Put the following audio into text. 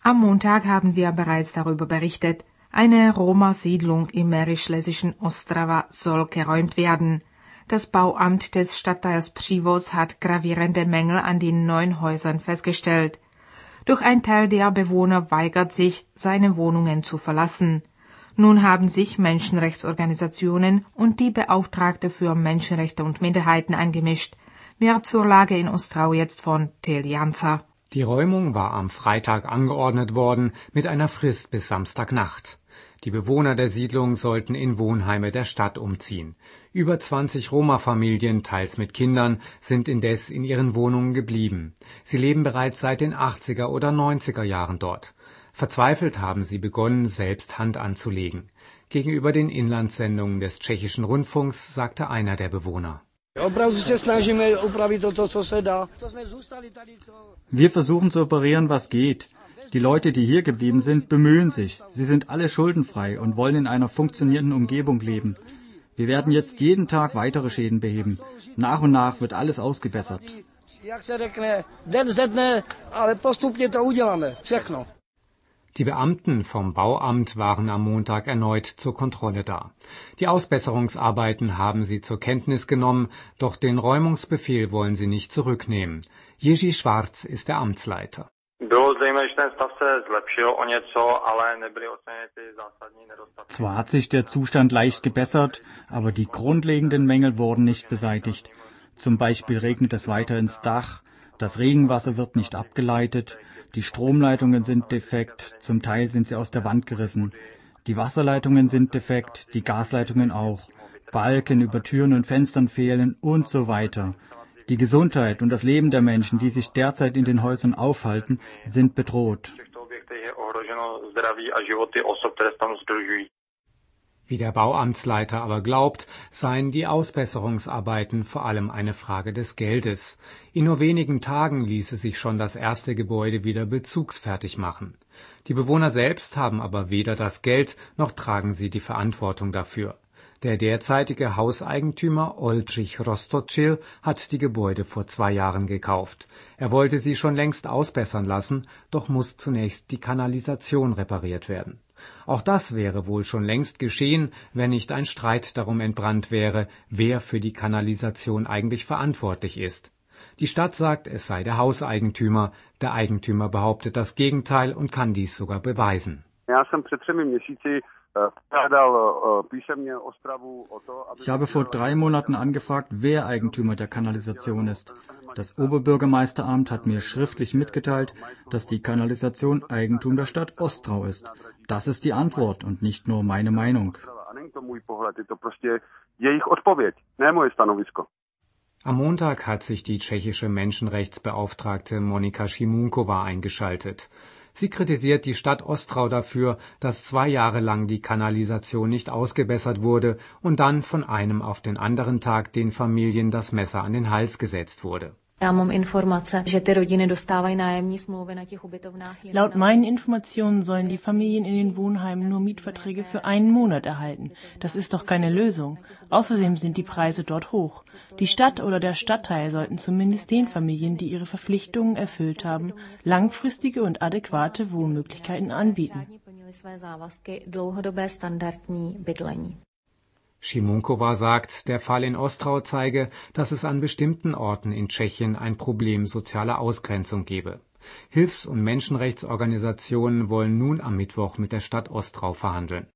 Am Montag haben wir bereits darüber berichtet. Eine Roma-Siedlung im mährisch-schlesischen Ostrava soll geräumt werden. Das Bauamt des Stadtteils Přívos hat gravierende Mängel an den 9 Häusern festgestellt. Doch ein Teil der Bewohner weigert sich, seine Wohnungen zu verlassen. Nun haben sich Menschenrechtsorganisationen und die Beauftragte für Menschenrechte und Minderheiten eingemischt. Mehr zur Lage in Ostrau jetzt von Till Janzer. Die Räumung war am Freitag angeordnet worden mit einer Frist bis Samstagnacht. Die Bewohner der Siedlung sollten in Wohnheime der Stadt umziehen. Über 20 Roma-Familien, teils mit Kindern, sind indes in ihren Wohnungen geblieben. Sie leben bereits seit den 80er oder 90er Jahren dort. Verzweifelt haben sie begonnen, selbst Hand anzulegen. Gegenüber den Inlandssendungen des tschechischen Rundfunks sagte einer der Bewohner: Wir versuchen zu operieren, was geht. Die Leute, die hier geblieben sind, bemühen sich. Sie sind alle schuldenfrei und wollen in einer funktionierenden Umgebung leben. Wir werden jetzt jeden Tag weitere Schäden beheben. Nach und nach wird alles ausgebessert. Die Beamten vom Bauamt waren am Montag erneut zur Kontrolle da. Die Ausbesserungsarbeiten haben sie zur Kenntnis genommen, doch den Räumungsbefehl wollen sie nicht zurücknehmen. Jiří Schwarz ist der Amtsleiter. Zwar hat sich der Zustand leicht gebessert, aber die grundlegenden Mängel wurden nicht beseitigt. Zum Beispiel regnet es weiter ins Dach, das Regenwasser wird nicht abgeleitet, die Stromleitungen sind defekt, zum Teil sind sie aus der Wand gerissen. Die Wasserleitungen sind defekt, die Gasleitungen auch. Balken über Türen und Fenstern fehlen und so weiter. Die Gesundheit und das Leben der Menschen, die sich derzeit in den Häusern aufhalten, sind bedroht. Wie der Bauamtsleiter aber glaubt, seien die Ausbesserungsarbeiten vor allem eine Frage des Geldes. In nur wenigen Tagen ließe sich schon das erste Gebäude wieder bezugsfertig machen. Die Bewohner selbst haben aber weder das Geld, noch tragen sie die Verantwortung dafür. Der derzeitige Hauseigentümer Oldřich Roztočil hat die Gebäude vor 2 Jahren gekauft. Er wollte sie schon längst ausbessern lassen, doch muss zunächst die Kanalisation repariert werden. Auch das wäre wohl schon längst geschehen, wenn nicht ein Streit darum entbrannt wäre, wer für die Kanalisation eigentlich verantwortlich ist. Die Stadt sagt, es sei der Hauseigentümer. Der Eigentümer behauptet das Gegenteil und kann dies sogar beweisen. Ich habe vor 3 Monaten angefragt, wer Eigentümer der Kanalisation ist. Das Oberbürgermeisteramt hat mir schriftlich mitgeteilt, dass die Kanalisation Eigentum der Stadt Ostrau ist. Das ist die Antwort und nicht nur meine Meinung. Am Montag hat sich die tschechische Menschenrechtsbeauftragte Monika Šimunková eingeschaltet. Sie kritisiert die Stadt Ostrau dafür, dass 2 Jahre lang die Kanalisation nicht ausgebessert wurde und dann von einem auf den anderen Tag den Familien das Messer an den Hals gesetzt wurde. Laut meinen Informationen sollen die Familien in den Wohnheimen nur Mietverträge für 1 Monat erhalten. Das ist doch keine Lösung. Außerdem sind die Preise dort hoch. Die Stadt oder der Stadtteil sollten zumindest den Familien, die ihre Verpflichtungen erfüllt haben, langfristige und adäquate Wohnmöglichkeiten anbieten. Šimunková sagt, der Fall in Ostrau zeige, dass es an bestimmten Orten in Tschechien ein Problem sozialer Ausgrenzung gebe. Hilfs- und Menschenrechtsorganisationen wollen nun am Mittwoch mit der Stadt Ostrau verhandeln.